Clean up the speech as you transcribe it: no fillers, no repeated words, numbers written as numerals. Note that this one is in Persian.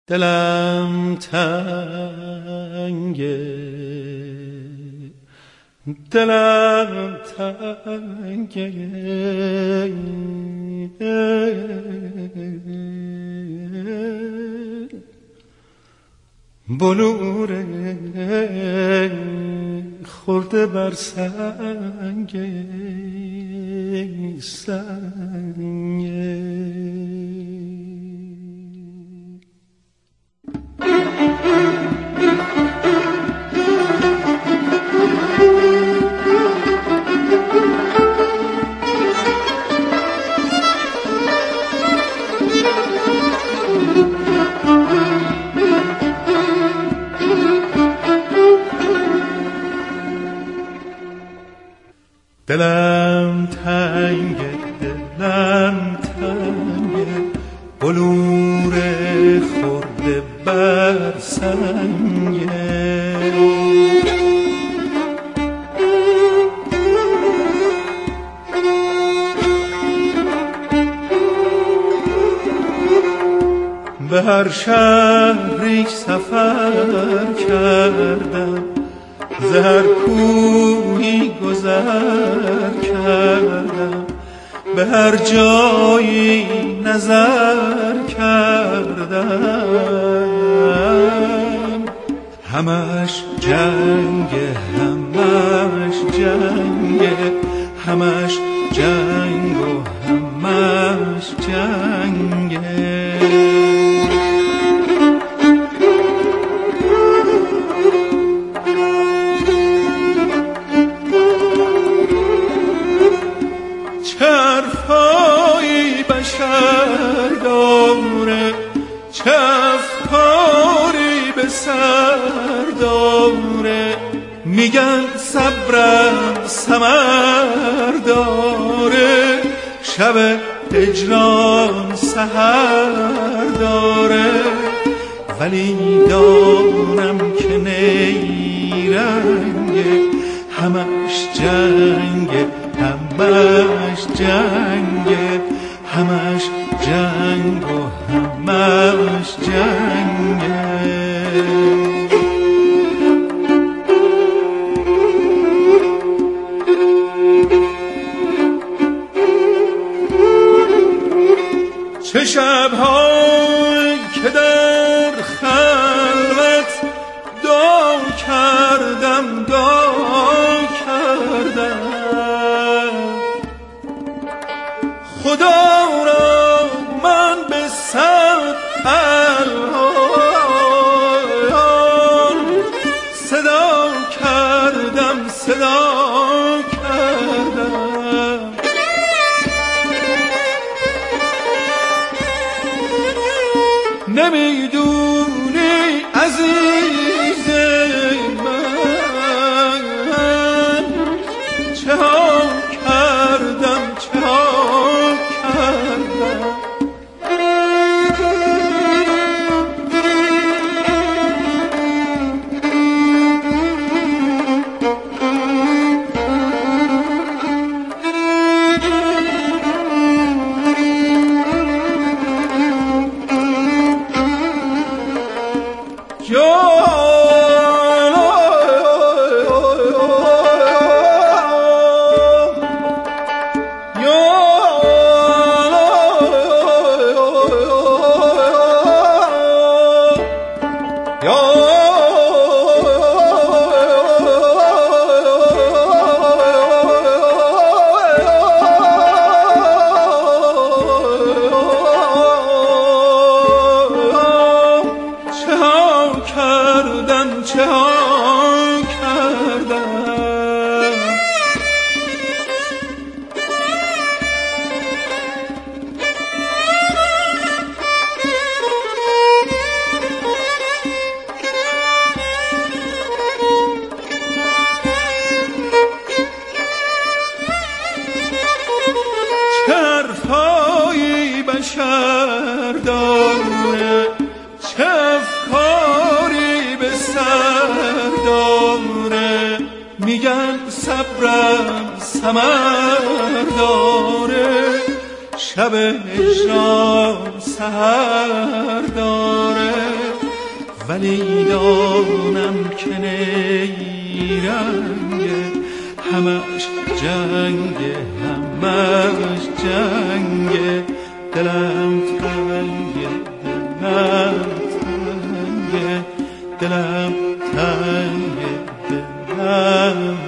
دلم تنگه دلم تنگه بلور خورده بر سنگ دلم تنگه دلم تنگه بلور خورده بر سنگه به هر شهری سفر کردم ز هر کوهی گذر کردم به هر جایی نظر کردم همش جنگه همش جنگه همش جنگ و همش جنگه چرفایی بشر داره چه افکاری به سر داره میگن صبرم ثمر داره شب هجران سحر داره ولی دانم که نیرنگه همش جنگه همش جنگه همش جنگ و همش جنگه چه شب‌هایی که در خلوت دعا کردم خدا را من به صد الحان صدا کردم نمیدونی عزیز من چه ها کردم چه ها کردم چرفایی بشر داره چه افکاری به سر داره میگن صبرم ثمر داره شب هجران سحر داره ولی دانم که نیرنگه، همش جنگه همش جنگه، دلم تنگه دلم تنگه، دلم تنگه دلم